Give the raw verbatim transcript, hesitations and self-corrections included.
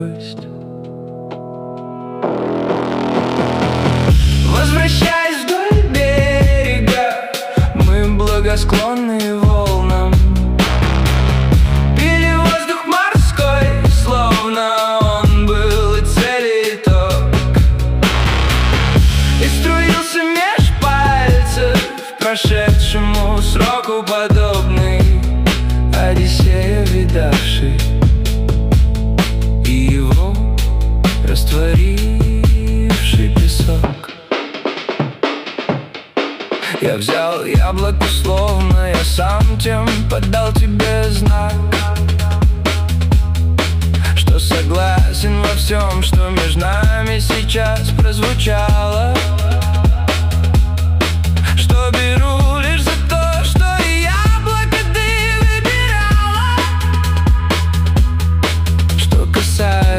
Возвращаясь вдоль берега, мы благосклонны волнам, пили воздух морской, словно он был и целиток, и струился меж пальцев прошедшему сроку подобный, Одиссея видавший и его растворивший песок. Я взял яблоко, словно я сам тем подал тебе знак, что согласен во всем, что между нами сейчас прозвучало.